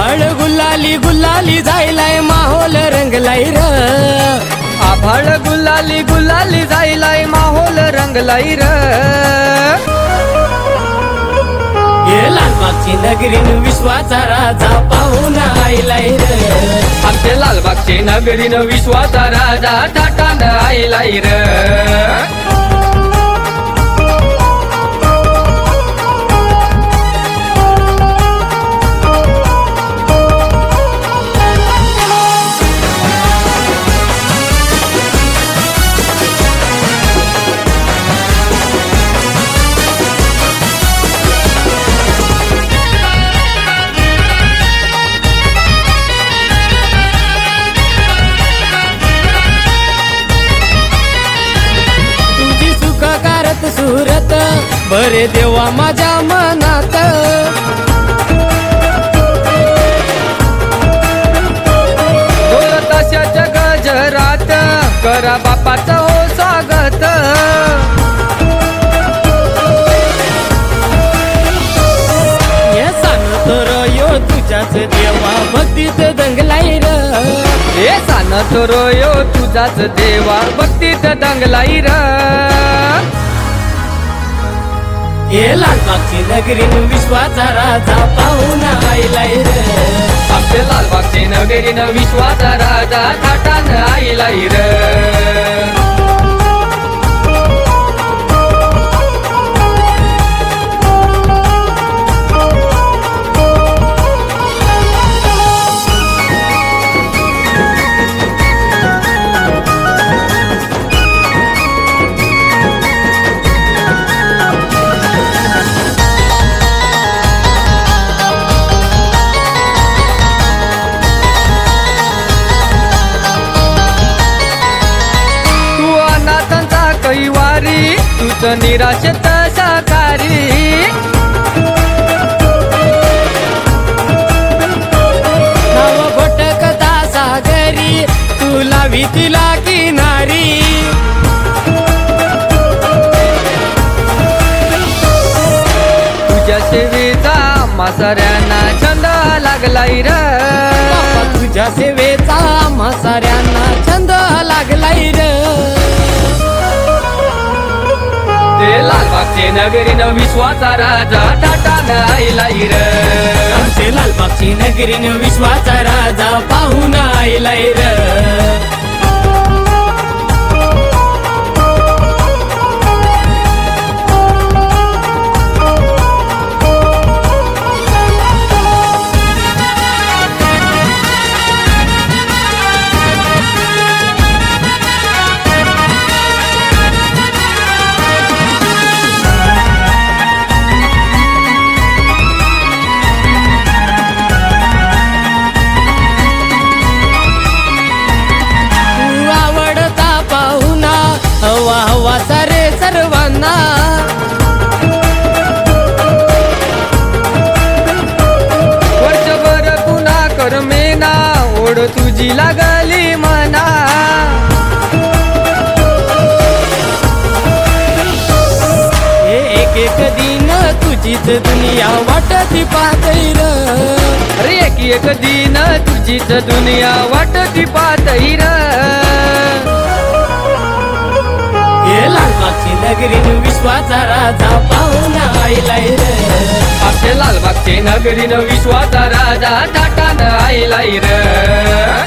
आभाळ गुलाली गुलाली जायलाय माहोल रंगलाय र आभाळ गुलाली गुलाली जायलाय माहोल रंगलाय र ये लालबागची नगरीन विश्वाचा राजा पाहून आयलाय र आमच्या लालबागची नगरीन विश्वाचा राजा थाटान आयलाय र सुरत बरे देवा माझ्या मनात ताशाच्या गजरात करा बापाचं हो स्वागत हे सांगतो र यो तुझ्याच देवा भक्तीत दंगलाय र हे सांगतो र यो तुझाच देवा भक्तीत दंगलाय र ये लालबागची नगरीन विश्वाचा राजा पाहून आयलाय र आमच्या लालबागची नगरीन विश्वाचा राजा थाटान आयलाय र कैवारी तूच निराशेत साकारी नाव भटकता सागरी तुला भीतीला किनारी तुझ्या सेवेचा म्हाताऱ्यांना छंद लागलाय र तुझ्या सेवेचा म्हाताऱ्यांना छंद लागलाय र ते लालबागचे नगरीन विश्वाचा राजा थाटान आयलाय र आमचे लालबागची नगरीन विश्वाचा राजा पाहून आयलाय र हवा सारे सर्वांना वर्षभर पुन्हा कर मेना ओढ तुझी लागली मना एक एक दिन तुझीच दुनिया वाटती पाहतय र अरे एक दिन तुझीच दुनिया वाटती पाहतय र ये लालबागची नगरीन विश्वाचा राजा पाहून आयलाय र आमच्या लालबागची नगरीन विश्वाचा राजा थाटान आयलाय र